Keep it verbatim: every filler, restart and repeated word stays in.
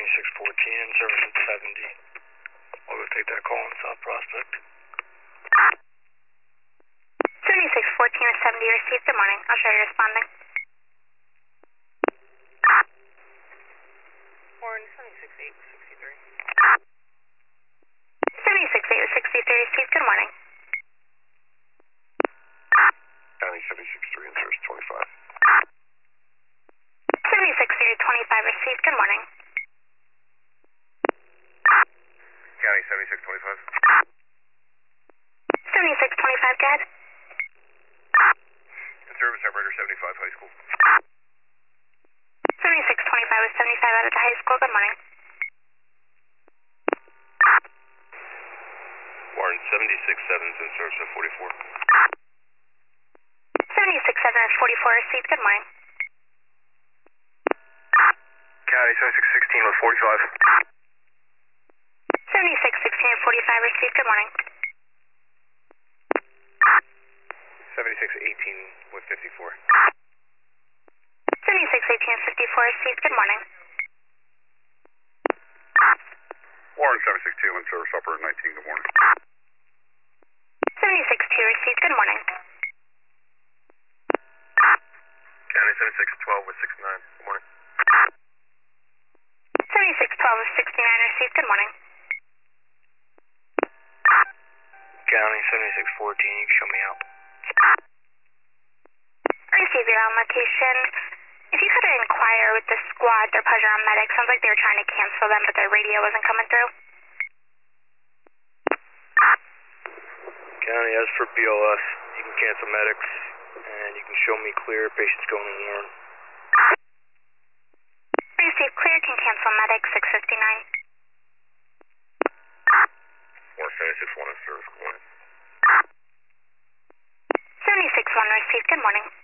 seventy-six fourteen in service at seventy. I'll go take that call in South Prospect. seventy-six fourteen or seventy received. Good morning. I'll show you responding. Warren, seventy-six eight sixty-three. seventy-six eight sixty-three received. Good morning. County seventy-six three in service twenty-five. seventy-six three twenty-five received. Good morning. County seventy-six twenty-five. seventy-six twenty-five, go ahead. In service operator seventy-five high school. seventy-six twenty-five with seventy-five out of the high school. Good morning. Warren, seventy-six seven's in service at forty-four. seventy-six seven or forty-four received. Good morning. County seventy-six sixteen with forty-five. seventy-six sixteen or forty-five received. Good morning. seventy-six eighteen with fifty-four. seventy-six eighteen fifty-four received. Good morning. Warren, seventy-six two in service operator nineteen. Good morning. seventy-six two received. Good morning. County seventy-six twelve with sixty-nine. Good morning. seventy-six twelve with sixty-nine received. Good morning. County seventy-six fourteen, you can show me out. Receive your own location. If you could inquire with the squad, their pleasure on medic. Sounds like they were trying to cancel them, but their radio wasn't coming through. County, as for B O S, you can cancel medics, and you can show me clear, patient's going to Warren. Receive clear, can cancel medic, six fifty-nine. Warren, seventy-six one in service. Good morning. seventy-six one received. Good morning.